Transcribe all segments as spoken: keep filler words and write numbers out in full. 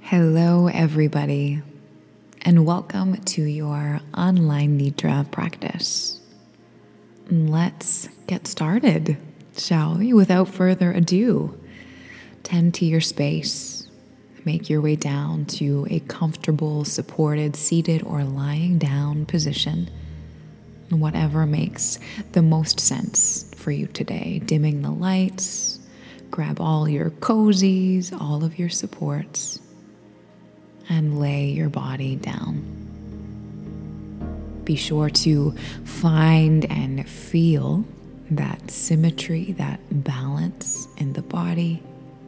Hello, everybody, and welcome to your online Nidra practice. Let's get started, shall we? Without further ado, tend to your space. Make your way down to a comfortable, supported, seated, or lying down position, whatever makes the most sense for you today. Dimming the lights, grab all your cozies, all of your supports, and lay your body down. Be sure to find and feel that symmetry, that balance in the body.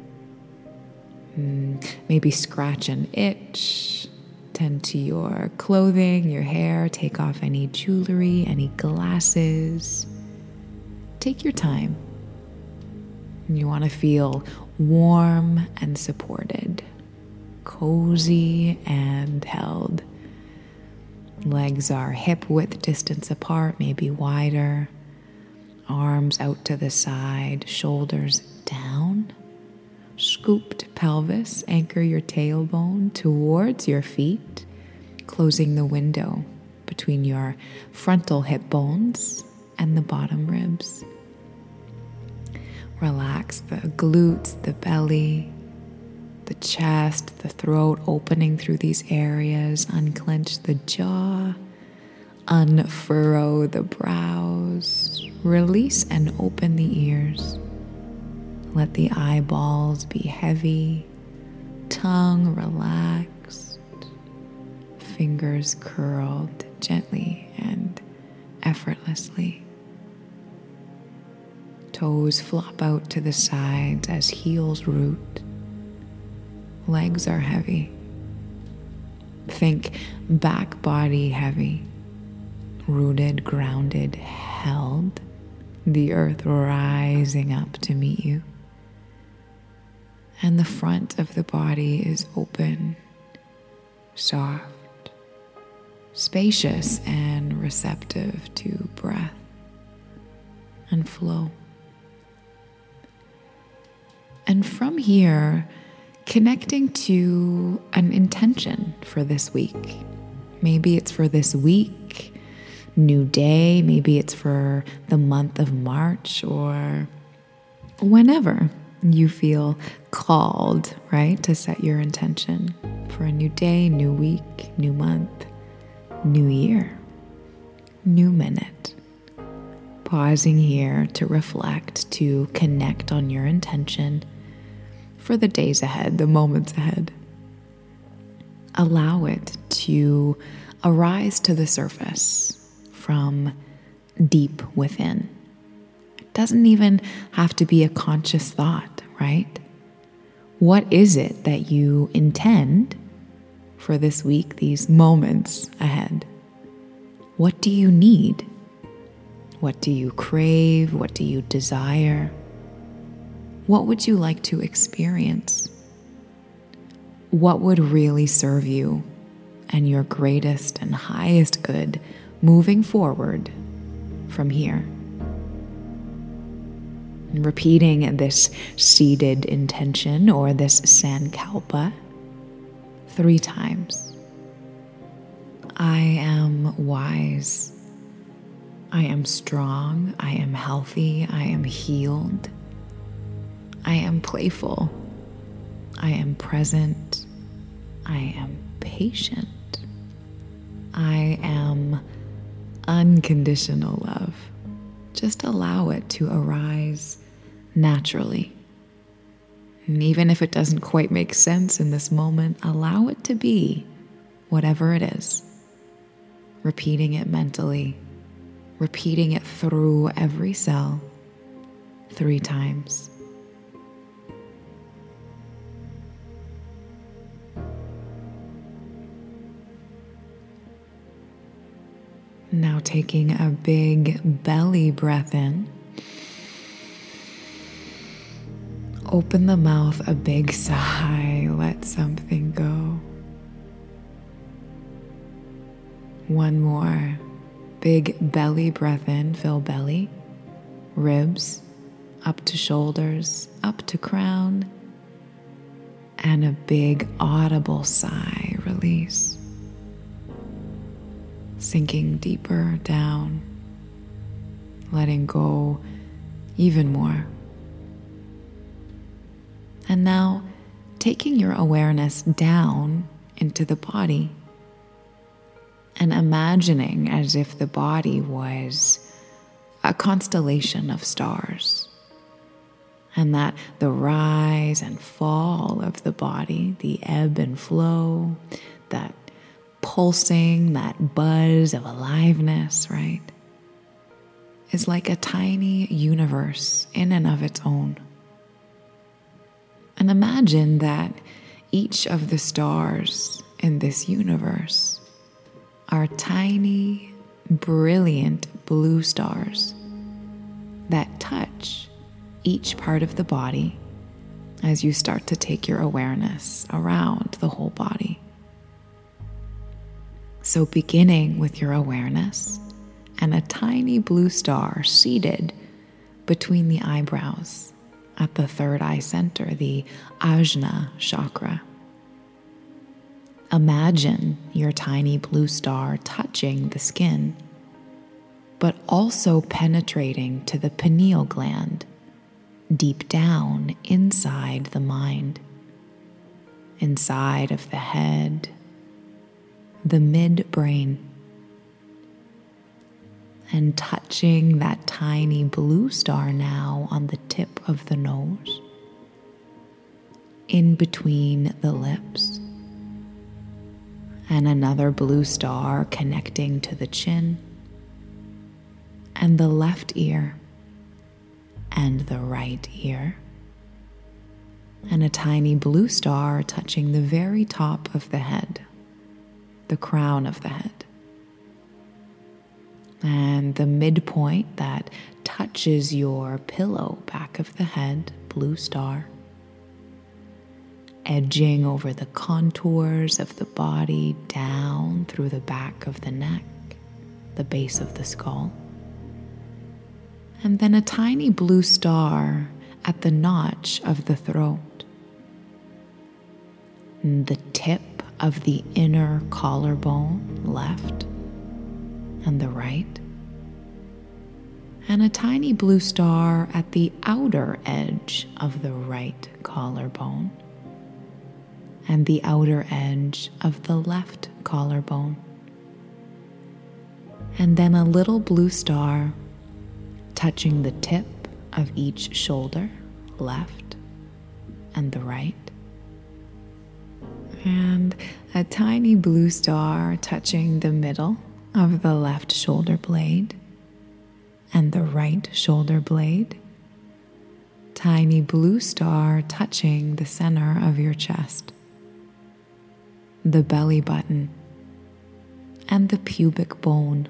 Maybe scratch an itch, tend to your clothing, your hair, take off any jewelry, any glasses. Take your time. You want to feel warm and supported, cozy and held. Legs are hip width distance apart, maybe wider. Arms out to the side, shoulders down. Scooped pelvis, anchor your tailbone towards your feet, closing the window between your frontal hip bones and the bottom ribs. Relax the glutes, the belly, the chest, the throat, opening through these areas. Unclench the jaw, unfurrow the brows, release and open the ears. Let the eyeballs be heavy, tongue relaxed, fingers curled gently and effortlessly. Toes flop out to the sides as heels root. Legs are heavy. Think back body heavy, rooted, grounded, held, the earth rising up to meet you. And the front of the body is open, soft, spacious, and receptive to breath and flow. And from here, connecting to an intention for this week. Maybe it's for this week, new day, maybe it's for the month of March, or whenever you feel called, right, to set your intention for a new day, new week, new month, new year, new minute. Pausing here to reflect, to connect on your intention for the days ahead, the moments ahead. Allow it to arise to the surface from deep within. It doesn't even have to be a conscious thought, right? What is it that you intend for this week, these moments ahead? What do you need? What do you crave? What do you desire? What would you like to experience? What would really serve you and your greatest and highest good moving forward from here? Repeating this seated intention or this sankalpa three times. I am wise. I am strong. I am healthy. I am healed. I am playful. I am present. I am patient. I am unconditional love. Just allow it to arise naturally. And even if it doesn't quite make sense in this moment, allow it to be whatever it is. Repeating it mentally, repeating it through every cell three times. Now taking a big belly breath in. Open the mouth, a big sigh, let something go. One more. Big belly breath in, fill belly, ribs, up to shoulders, up to crown. and a big audible sigh release, sinking deeper down, letting go even more. And now taking your awareness down into the body and imagining as if the body was a constellation of stars, and that the rise and fall of the body, the ebb and flow, that pulsing, that buzz of aliveness, right, is like a tiny universe in and of its own. And imagine that each of the stars in this universe are tiny, brilliant blue stars that touch each part of the body as you start to take your awareness around the whole body. So beginning with your awareness and a tiny blue star seated between the eyebrows at the third eye center, the Ajna chakra. Imagine your tiny blue star touching the skin, but also penetrating to the pineal gland, deep down inside the mind, inside of the head, the midbrain, and touching that tiny blue star now on the tip of the nose, in between the lips, and another blue star connecting to the chin, and the left ear, and the right ear, and a tiny blue star touching the very top of the head, the crown of the head, and the midpoint that touches your pillow back of the head, blue star, edging over the contours of the body down through the back of the neck, the base of the skull. And then a tiny blue star at the notch of the throat, the tip of the inner collarbone, left and the right, and a tiny blue star at the outer edge of the right collarbone and the outer edge of the left collarbone. And then a little blue star touching the tip of each shoulder, left and the right, and a tiny blue star touching the middle of the left shoulder blade and the right shoulder blade, tiny blue star touching the center of your chest, the belly button, and the pubic bone,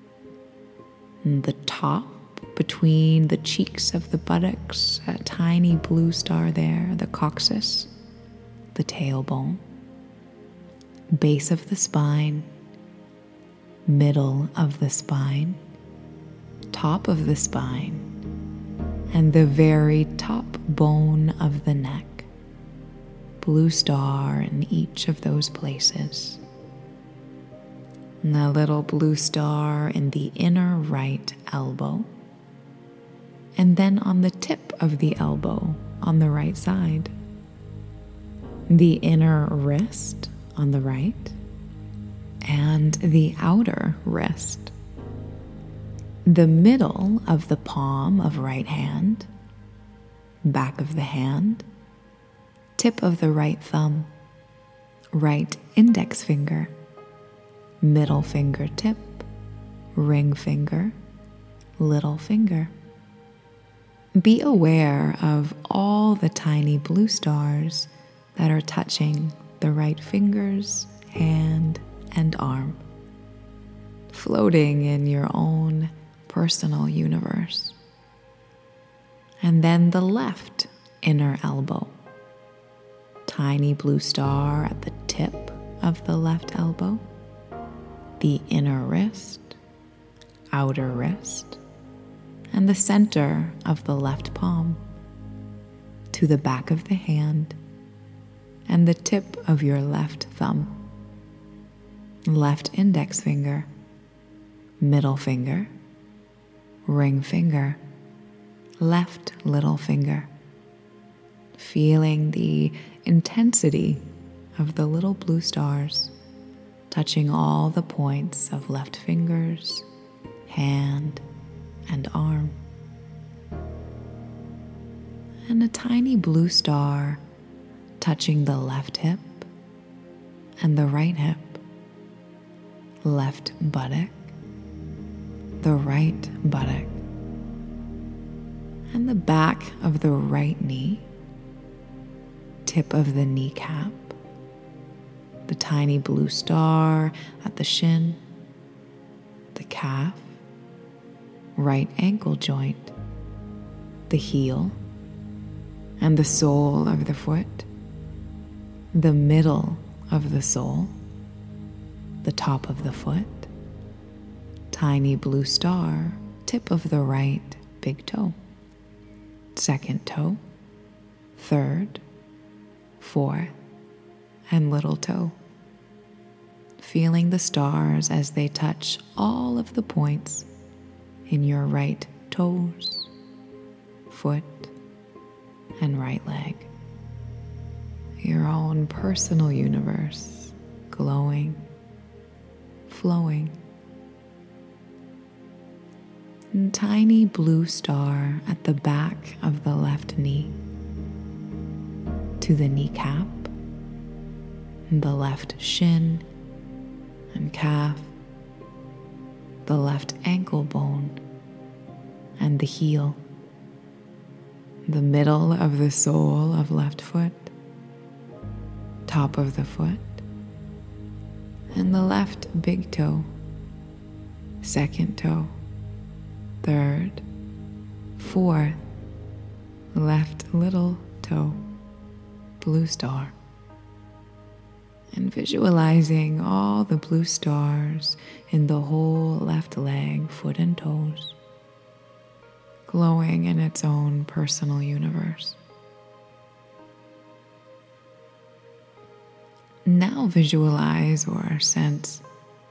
and the top between the cheeks of the buttocks, a tiny blue star there, the coccyx, the tailbone, base of the spine, middle of the spine, top of the spine, and the very top bone of the neck, blue star in each of those places. And a little blue star in the inner right elbow, and then on the tip of the elbow on the right side, the inner wrist on the right, and the outer wrist, the middle of the palm of right hand, back of the hand, tip of the right thumb, right index finger, middle fingertip, ring finger, little finger. Be aware of all the tiny blue stars that are touching the right fingers, hand, and arm, floating in your own personal universe. And then the left inner elbow, tiny blue star at the tip of the left elbow, the inner wrist, outer wrist, and the center of the left palm, to the back of the hand, and the tip of your left thumb. Left index finger, middle finger, ring finger, left little finger. Feeling the intensity of the little blue stars touching all the points of left fingers, hand, and arm. And a tiny blue star touching the left hip and the right hip, left buttock, the right buttock, and the back of the right knee, tip of the kneecap, the tiny blue star at the shin, the calf, right ankle joint, the heel, and the sole of the foot, the middle of the sole, the top of the foot, tiny blue star, tip of the right big toe, second toe, third, fourth, and little toe. Feeling the stars as they touch all of the points in your right toes, foot, and right leg. Your own personal universe, glowing, flowing. And tiny blue star at the back of the left knee, to the kneecap, the left shin and calf, the left ankle bone, and the heel, the middle of the sole of left foot, top of the foot, and the left big toe, second toe, third, fourth, left little toe, blue star. And visualizing all the blue stars in the whole left leg, foot, and toes, glowing in its own personal universe. Now visualize or sense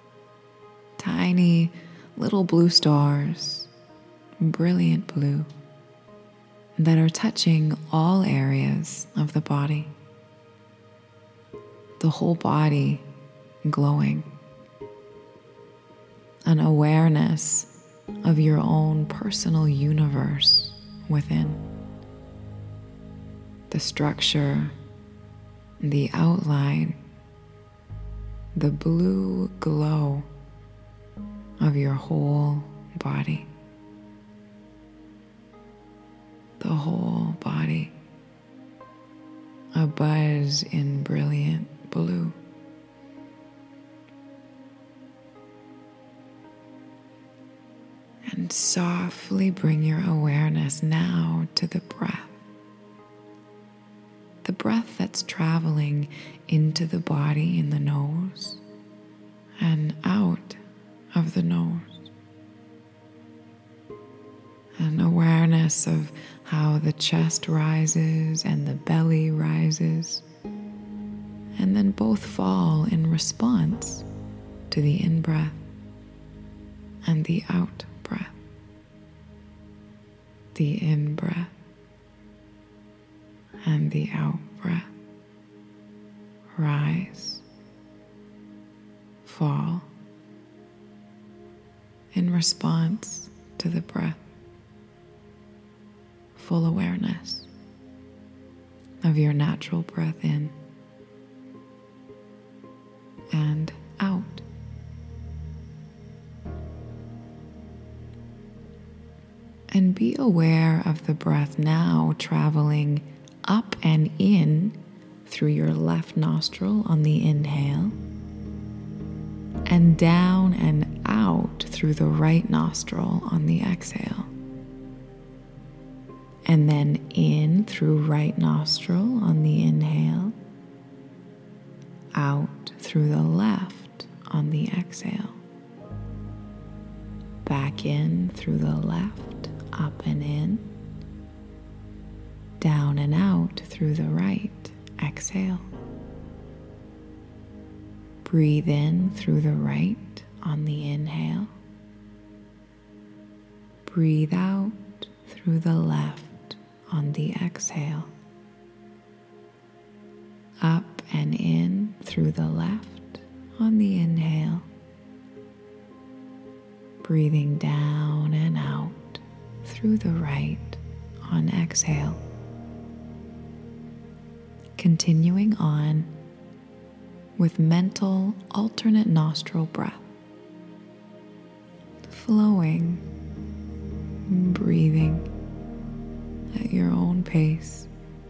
tiny little blue stars, brilliant blue, that are touching all areas of the body. The whole body glowing. An awareness of your own personal universe within. The structure, the outline, the blue glow of your whole body. The whole body abuzz in brilliant blue. And softly bring your awareness now to the breath. The breath that's traveling into the body in the nose and out of the nose. An awareness of how the chest rises and the belly rises, and then both fall in response to the in-breath and the out-breath. The in-breath and the out-breath. Rise, fall, in response to the breath. Full awareness of your natural breath in and out. And be aware of the breath now traveling up and in through your left nostril on the inhale, and down and out through the right nostril on the exhale. And then in through right nostril on the inhale, out through the left on the exhale. Back in through the left, up and in, down and out through the right, exhale. Breathe in through the right on the inhale. Breathe out through the left on the exhale. Up and in through the left on the inhale. Breathing down and out through the right on exhale. Continuing on with mental alternate nostril breath. Flowing, breathing at your own pace.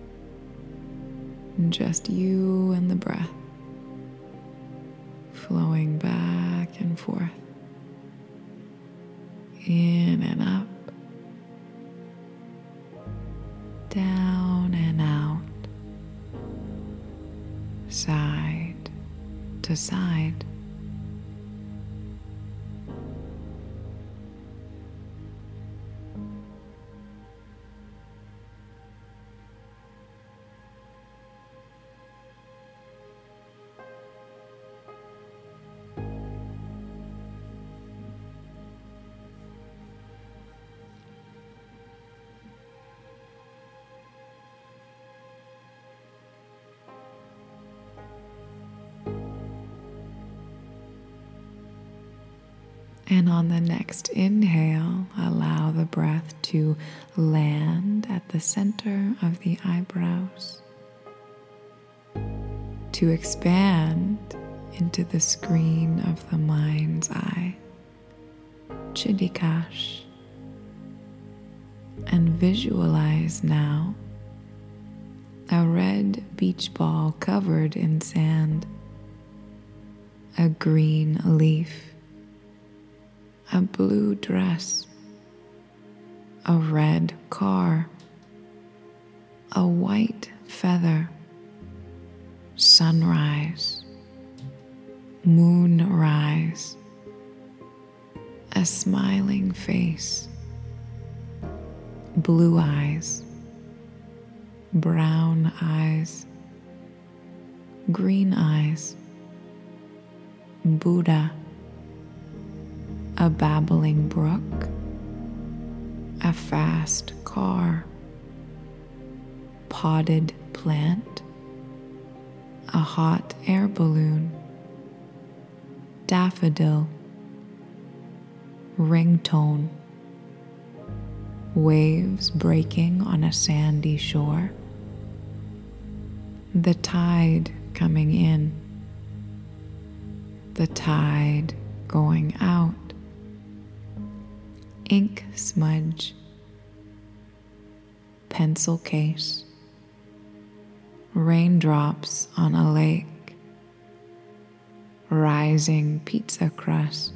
Just you and the breath. Flowing back and forth. In and up. Down and out. Side to side. And on the next inhale, allow the breath to land at the center of the eyebrows, to expand into the screen of the mind's eye, Chittakash, and visualize now a red beach ball covered in sand, a green leaf, a blue dress, a red car, a white feather, sunrise, moonrise, a smiling face, blue eyes, brown eyes, green eyes, Buddha, a babbling brook, a fast car, potted plant, a hot air balloon, daffodil, ringtone, waves breaking on a sandy shore, the tide coming in, the tide going out, ink smudge, pencil case, raindrops on a lake, rising pizza crust,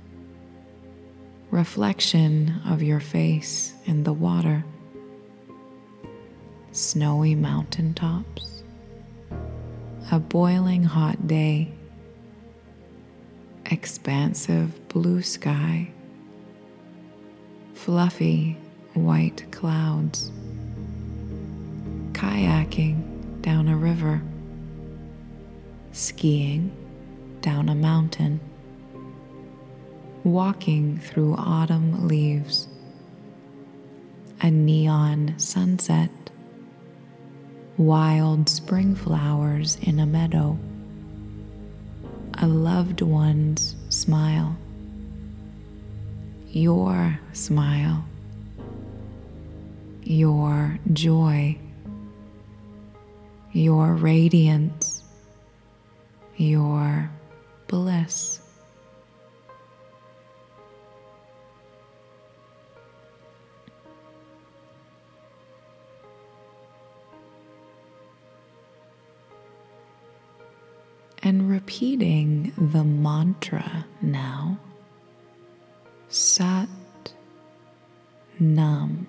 reflection of your face in the water, snowy mountaintops, a boiling hot day, expansive blue sky, fluffy white clouds, kayaking down a river, skiing down a mountain, walking through autumn leaves, a neon sunset, wild spring flowers in a meadow, a loved one's smile, your smile, your joy, your radiance, your bliss. And repeating the mantra now, Sat Nam,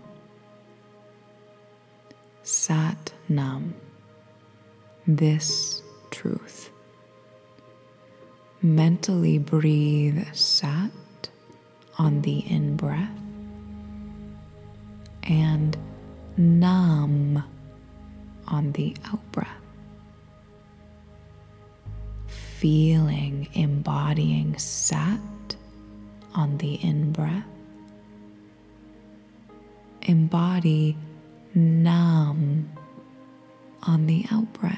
Sat Nam, this truth. Mentally breathe Sat on the in-breath and Nam on the out-breath. feeling, embodying Sat on the in-breath. Embody Nam on the out-breath.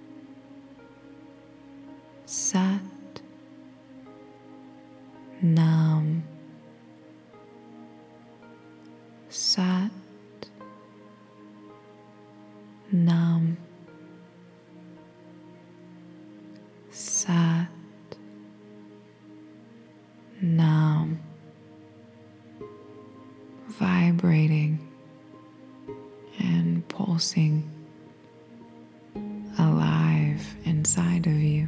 Sat, Nam, Sat, Nam, Sat, Nam, vibrating and pulsing alive inside of you.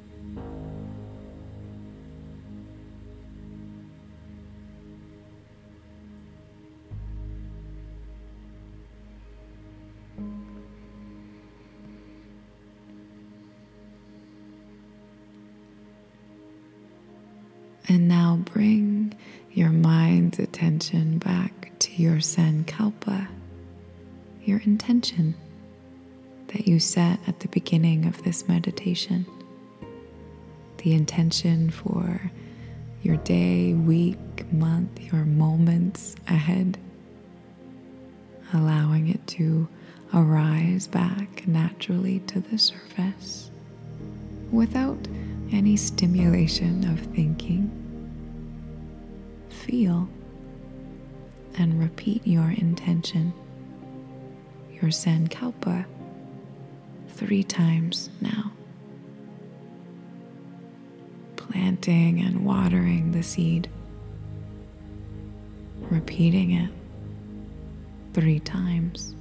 And now bring your mind's attention back to your Sankalpa, your intention that you set at the beginning of this meditation. The intention for your day, week, month, your moments ahead. Allowing it to arise back naturally to the surface without any stimulation of thinking. Feel and repeat your intention, your Sankalpa, three times now. Planting and watering the seed, repeating it three times.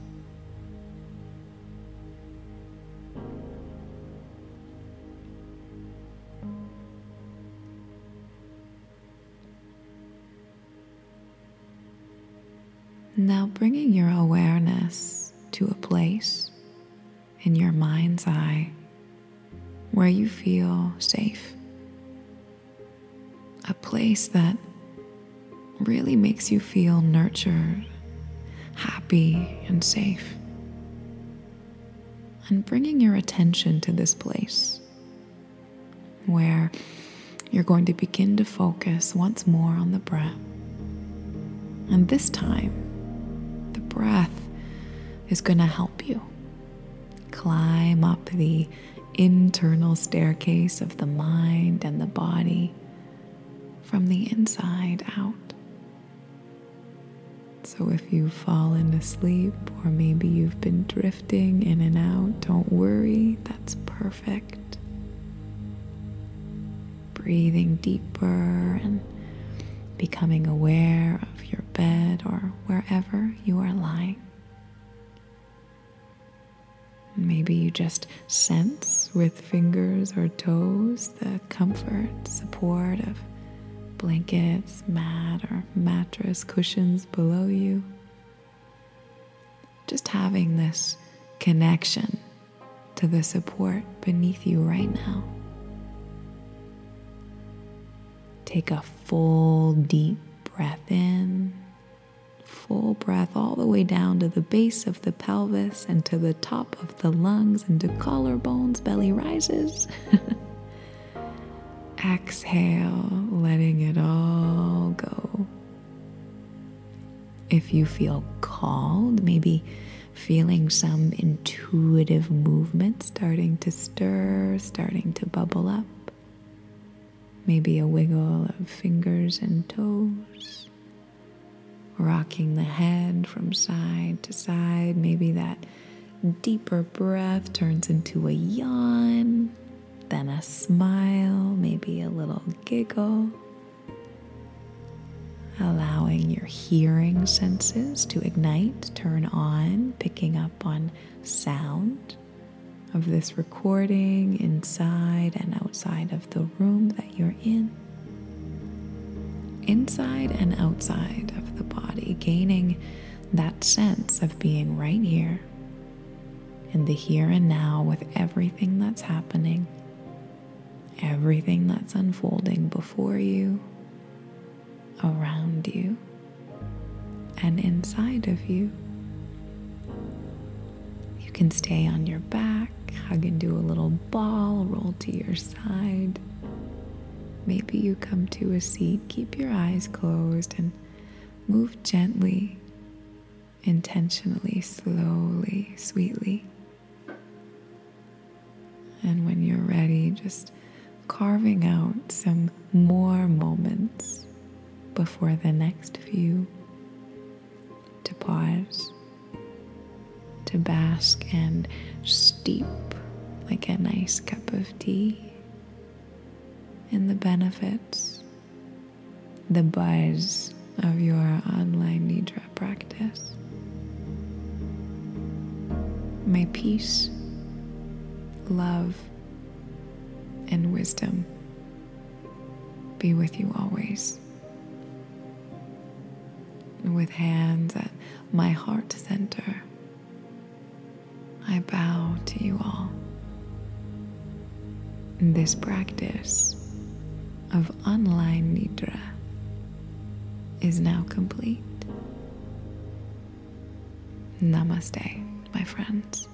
Now bringing your awareness to a place in your mind's eye where you feel safe. A place that really makes you feel nurtured, happy, and safe. And bringing your attention to this place where you're going to begin to focus once more on the breath. And this time, the breath is going to help you climb up the internal staircase of the mind and the body from the inside out. So if you've fallen asleep or maybe you've been drifting in and out, don't worry, that's perfect. Breathing deeper and becoming aware of your bed or wherever you are lying. Maybe you just sense with fingers or toes the comfort, support of blankets, mat, or mattress cushions below you. Just having this connection to the support beneath you right now. Take a full, deep breath in. Full breath all the way down to the base of the pelvis and to the top of the lungs and to collarbones, belly rises. Exhale, letting it all go. If you feel called, maybe feeling some intuitive movement starting to stir, starting to bubble up. Maybe a wiggle of fingers and toes. Rocking the head from side to side. Maybe that deeper breath turns into a yawn, then a smile, maybe a little giggle. Allowing your hearing senses to ignite, turn on, picking up on sound of this recording inside and outside of the room that you're in. Inside and outside of the body, gaining that sense of being right here in the here and now with everything that's happening, everything that's unfolding before you, around you, and inside of you. You can stay on your back, hug into a little ball, roll to your side. Maybe you come to a seat, keep your eyes closed, and move gently, intentionally, slowly, sweetly. And when you're ready, just carving out some more moments before the next few to pause, to bask and steep like a nice cup of tea in the benefits, the buzz of your online Nidra practice. May peace, love, and wisdom be with you always. With hands at my heart center, I bow to you all. This practice of online Nidra is now complete. Namaste, my friends.